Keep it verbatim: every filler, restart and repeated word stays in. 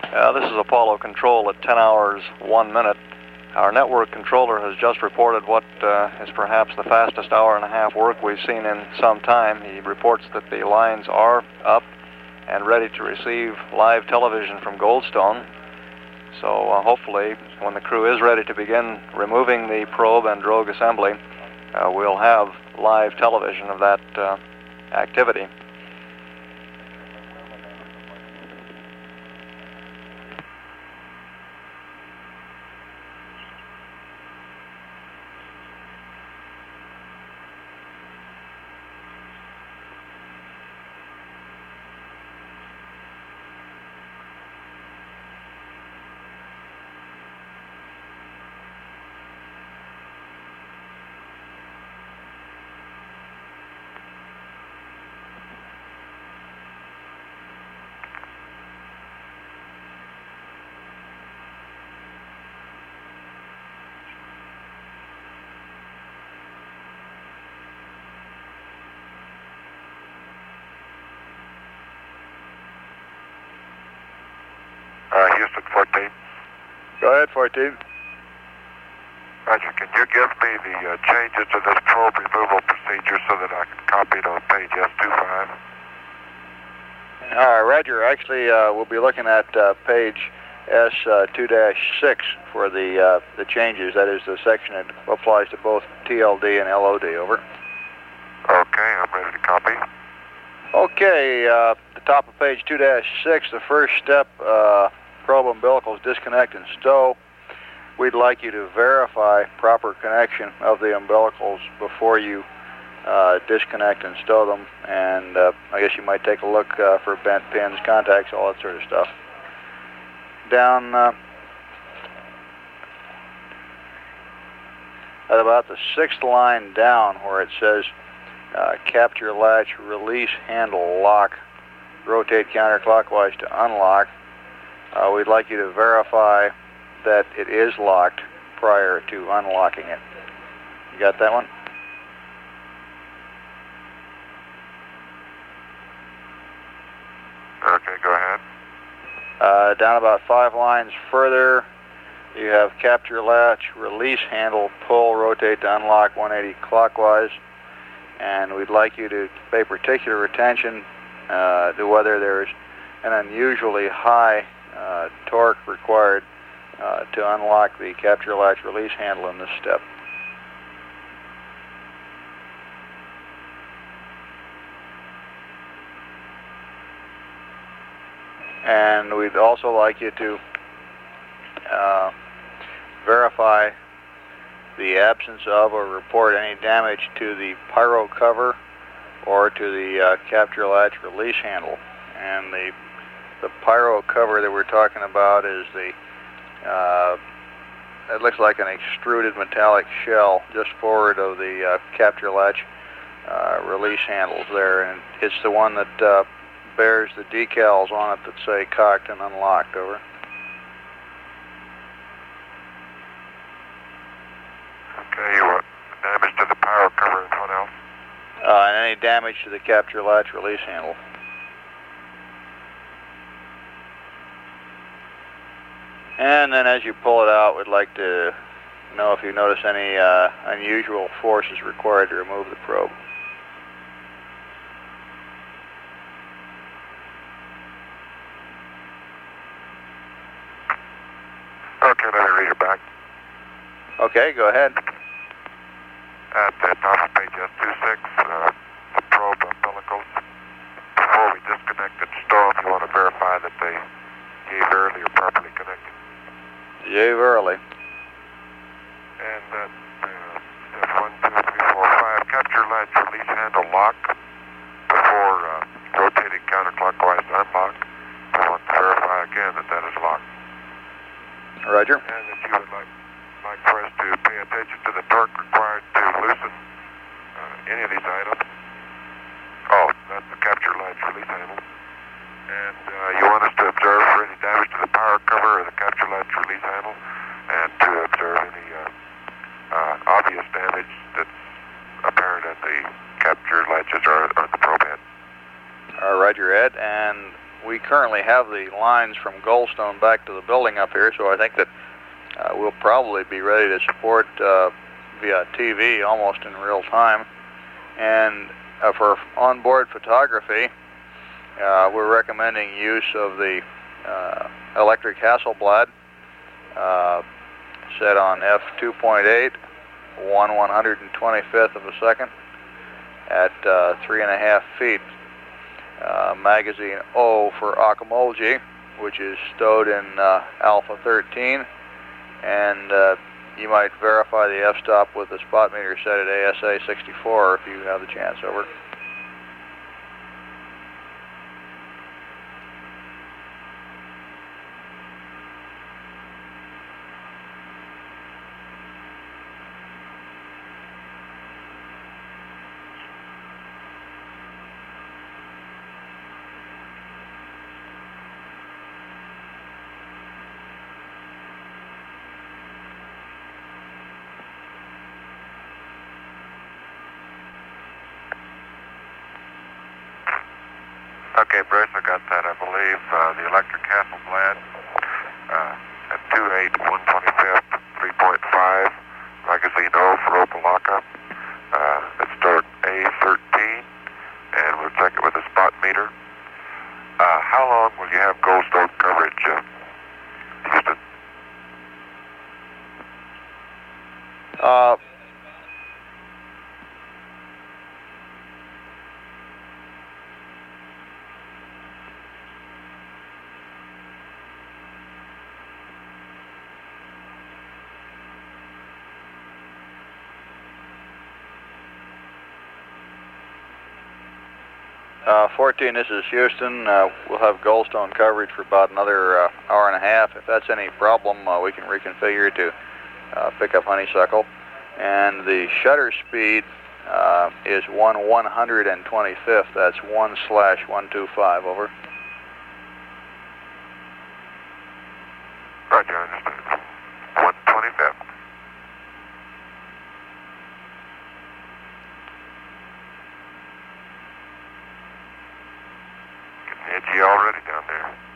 Uh, this is Apollo Control at ten hours, one minute. Our network controller has just reported what uh, is perhaps the fastest hour and a half work we've seen in some time. He reports that the lines are up and ready to receive live television from Goldstone. So uh, hopefully, when the crew is ready to begin removing the probe and drogue assembly, uh, we'll have live television of that uh, activity. Uh, Houston fourteen. Go ahead, fourteen. Roger, can you give me the uh, changes to this probe removal procedure so that I can copy it on page S twenty-five? All right, Roger. Actually, uh, we'll be looking at uh, page S two dash six for the uh, the changes. That is the section that applies to both T L D and L O D. Over. Okay, I'm ready to copy. Okay, uh, the top of page two dash six, the first step, uh, probe umbilicals disconnect and stow. We'd like you to verify proper connection of the umbilicals before you uh, disconnect and stow them. And uh, I guess you might take a look uh, for bent pins, contacts, all that sort of stuff. Down uh, at about the sixth line down where it says Uh, capture latch release handle lock, rotate counterclockwise to unlock. Uh, we'd like you to verify that it is locked prior to unlocking it. You got that one? Okay, go ahead. Uh, down about five lines further, you have capture latch release handle pull, rotate to unlock one eighty clockwise. And we'd like you to pay particular attention uh, to whether there's an unusually high uh, torque required uh, to unlock the capture latch release handle in this step. And we'd also like you to uh, verify the absence of or report any damage to the pyro cover or to the uh, capture latch release handle. And the the pyro cover that we're talking about is the uh, it looks like an extruded metallic shell just forward of the uh, capture latch uh, release handles there, and it's the one that uh, bears the decals on it that say cocked and unlocked. Over. Okay, you want damage to the pyro cover and what else? Uh, and any damage to the capture latch release handle. And then as you pull it out, we'd like to know if you notice any uh, unusual forces required to remove the probe. Okay, let me read it back. Okay, go ahead. At the top of page S twenty-six, uh, the probe umbilicals. Before we disconnect and stow them, you want to verify that they gave early or properly connected. Gave early. And that uh, step one, two, three, four, five, capture latch release handle lock before uh, rotating counterclockwise to unlock. We want to verify again that that is locked. Roger. And that you would like, like for us to pay attention to the torque required to loosen uh, any of these items. Oh, that's the capture latch release handle. And uh, you want us to observe for any damage to the power cover or the capture latch release handle, and to observe any uh, uh, obvious damage that's apparent at the capture latches or, or the probe head. Uh, Roger, Ed. And we currently have the lines from Goldstone back to the building up here, so I think that uh, we'll probably be ready to support uh, via T V almost in real time. And uh, for onboard photography, uh, we're recommending use of the uh, electric Hasselblad uh, set on f two point eight, one one hundred twenty-fifth of a second at uh, three and a half feet. Uh, magazine O for Ocmulgee, which is stowed in uh, Alpha thirteen, and uh, you might verify the f-stop with the spot meter set at A S A sixty-four if you have the chance. Over. Okay, Bruce, I got that. I believe uh, the electric Hasselblad uh, at two eight, one twenty-fifth, three point five, magazine O for Opelika. Uh, it's start A thirteen, and we'll check it with a spot meter. Uh, how long will you have Goldstone coverage, uh, Houston? Uh, Uh, fourteen, this is Houston. Uh, we'll have Goldstone coverage for about another uh, hour and a half. If that's any problem, uh, we can reconfigure to uh, pick up Honeysuckle. And the shutter speed uh, is one one hundred twenty-fifth. That's one slash one two five. Over. Roger, understood. one twenty-fifth. Edgy already down there.